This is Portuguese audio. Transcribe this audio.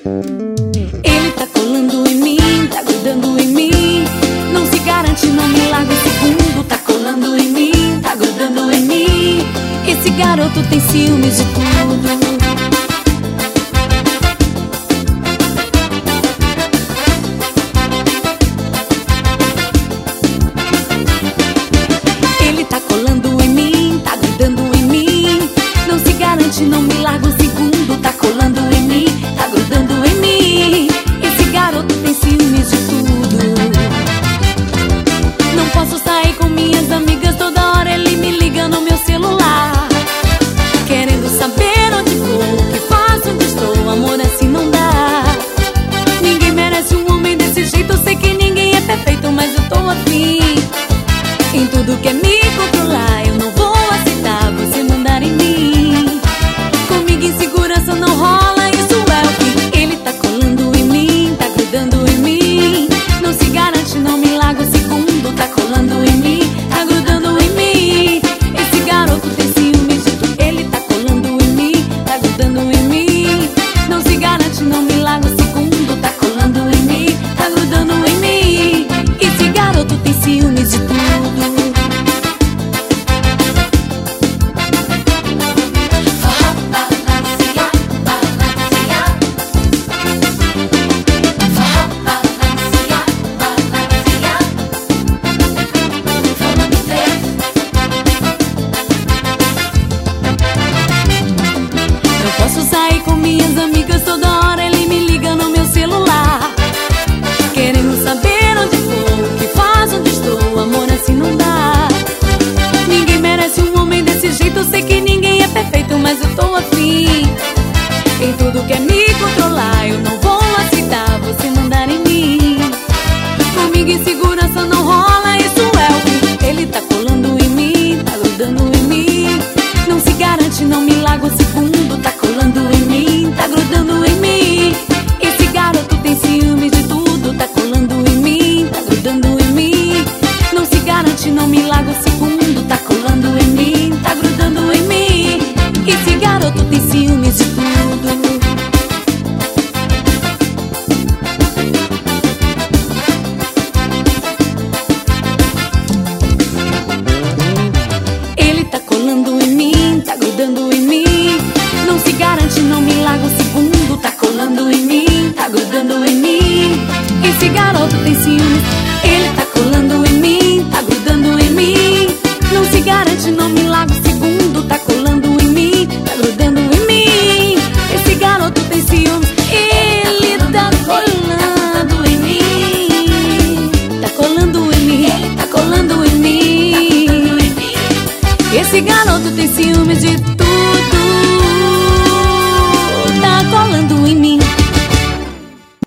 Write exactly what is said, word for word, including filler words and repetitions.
Ele tá colando em mim, tá grudando em mim. Não se garante, não me larga um segundo. Tá colando em mim, tá grudando em mim. Esse garoto tem ciúmes de tudo. Não me larga um segundo, tá colando em mim, tá grudando em mim. Esse garoto tem ciúmes de tudo. Não posso sair com minhas amigas, toda hora ele me liga no meu celular, querendo saber onde vou, o que faço, onde estou. Amor, assim não dá. Ninguém merece um homem desse jeito. Eu sei que ninguém é perfeito, mas eu tô afim. Em tudo quer me controlar, eu não vou aceitar você mandar em mim. Insegurança não rola, isso é o fim. Ele tá colando em mim, tá grudando em mim. Não se garante, não me larga um segundo. Tá colando em mim, tá grudando em mim. Esse garoto tem ciúmes de tudo. Ele tá colando em mim, tá grudando em mim. Não se garante, não me larga um segundo. Tá colando em mim, tá grudando em mim. Esse garoto tem ciúmes de tudo. Posso sair com minhas amigas, toda hora ele me liga no meu celular, querendo saber onde vou, o que faz, onde estou. Amor, assim não dá. Ninguém merece um homem desse jeito. Eu sei que ninguém é perfeito, mas eu tô afim. Em tudo quer me controlar, eu não vou aceitar você mandar em mim. Comigo insegurança não rola, isso é o fim. Ele tá colando em mim, tá grudando em mim. Não se garante, não me larga um segundo. Tá colando em mim, tá grudando em mim. Esse garoto tem ciúmes de tudo. Tá colando em mim, tá grudando em mim. Não se garante, não me larga um segundo. Tá colando em mim, tá grudando em mim. Esse garoto tem ciúmes de tudo. Ele tá colando em mim, tá grudando em mim. Não se garante, não me larga um segundo. Tá colando em mim, tá grudando em mim. Esse garoto tem ciúmes. Ele tá colando em mim, tá grudando em mim. Não se garante, não me larga um segundo. Tá colando em mim, tá grudando em mim. Esse garoto tem ciúmes. Ele tá colando em mim, tá colando em mim, tá colando em mim. Esse garoto tem ciúmes de tudo.